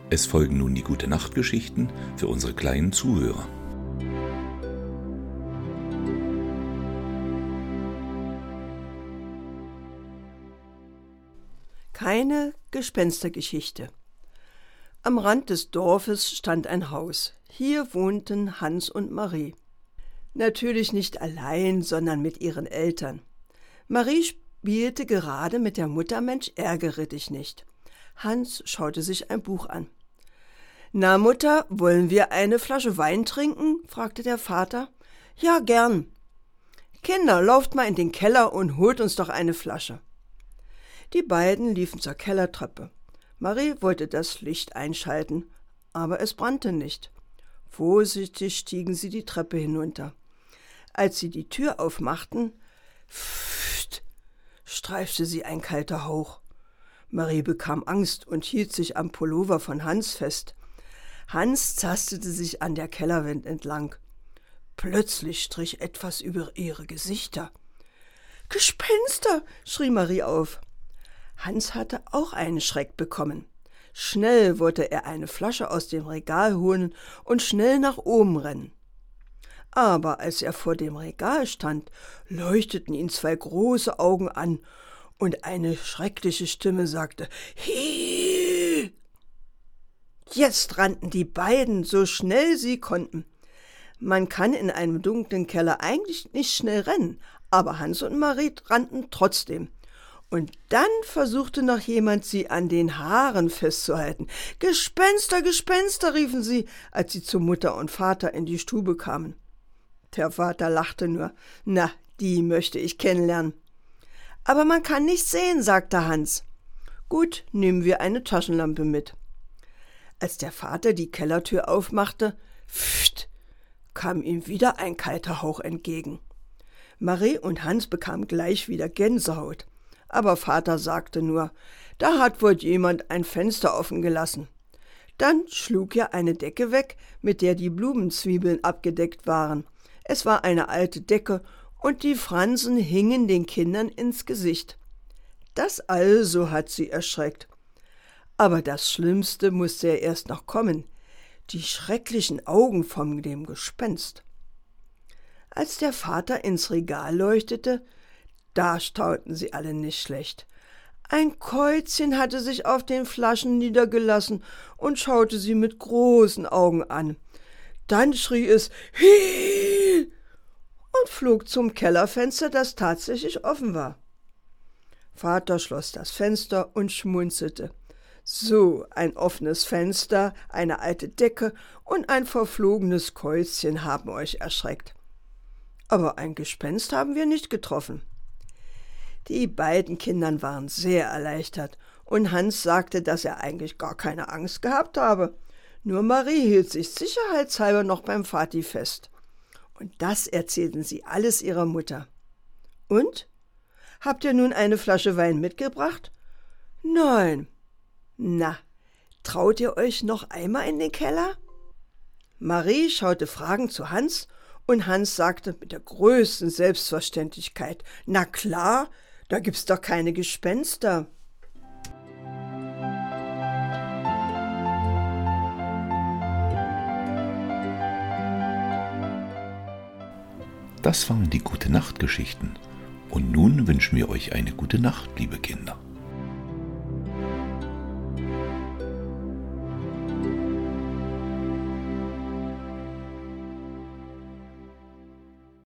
Es folgen nun die Gute-Nacht-Geschichten für unsere kleinen Zuhörer. Keine Gespenstergeschichte. Am Rand des Dorfes stand ein Haus. Hier wohnten Hans und Marie. Natürlich nicht allein, sondern mit ihren Eltern. Marie spielte gerade mit der Mutter Mensch, ärgere dich nicht. Hans schaute sich ein Buch an. »Na Mutter, wollen wir eine Flasche Wein trinken?« fragte der Vater. »Ja, gern.« »Kinder, lauft mal in den Keller und holt uns doch eine Flasche.« Die beiden liefen zur Kellertreppe. Marie wollte das Licht einschalten, aber es brannte nicht. Vorsichtig stiegen sie die Treppe hinunter. Als sie die Tür aufmachten, pfft, streifte sie ein kalter Hauch. Marie bekam Angst und hielt sich am Pullover von Hans fest. Hans tastete sich an der Kellerwand entlang. Plötzlich strich etwas über ihre Gesichter. »Gespenster!« schrie Marie auf. Hans hatte auch einen Schreck bekommen. Schnell wollte er eine Flasche aus dem Regal holen und schnell nach oben rennen. Aber als er vor dem Regal stand, leuchteten ihn zwei große Augen an und eine schreckliche Stimme sagte, »Hi!« Jetzt rannten die beiden so schnell sie konnten. Man kann in einem dunklen Keller eigentlich nicht schnell rennen, aber Hans und Marie rannten trotzdem. Und dann versuchte noch jemand, sie an den Haaren festzuhalten. »Gespenster, Gespenster«, riefen sie, als sie zu Mutter und Vater in die Stube kamen. Der Vater lachte nur. »Na, die möchte ich kennenlernen.« »Aber man kann nichts sehen«, sagte Hans. »Gut, nehmen wir eine Taschenlampe mit.« Als der Vater die Kellertür aufmachte, pfft, kam ihm wieder ein kalter Hauch entgegen. Marie und Hans bekamen gleich wieder Gänsehaut. Aber Vater sagte nur, da hat wohl jemand ein Fenster offen gelassen. Dann schlug er eine Decke weg, mit der die Blumenzwiebeln abgedeckt waren. Es war eine alte Decke und die Fransen hingen den Kindern ins Gesicht. Das also hat sie erschreckt. Aber das Schlimmste musste ja erst noch kommen, die schrecklichen Augen von dem Gespenst. Als der Vater ins Regal leuchtete, da staunten sie alle nicht schlecht. Ein Käuzchen hatte sich auf den Flaschen niedergelassen und schaute sie mit großen Augen an. Dann schrie es »Hi!« und flog zum Kellerfenster, das tatsächlich offen war. Vater schloss das Fenster und schmunzelte. So, ein offenes Fenster, eine alte Decke und ein verflogenes Käuzchen haben euch erschreckt. Aber ein Gespenst haben wir nicht getroffen. Die beiden Kinder waren sehr erleichtert und Hans sagte, dass er eigentlich gar keine Angst gehabt habe. Nur Marie hielt sich sicherheitshalber noch beim Vati fest. Und das erzählten sie alles ihrer Mutter. »Und? Habt ihr nun eine Flasche Wein mitgebracht?« »Nein.« »Na, traut ihr euch noch einmal in den Keller?« Marie schaute fragend zu Hans und Hans sagte mit der größten Selbstverständlichkeit, »Na klar, da gibt's doch keine Gespenster.« Das waren die Gute-Nacht-Geschichten. Und nun wünschen wir euch eine gute Nacht, liebe Kinder.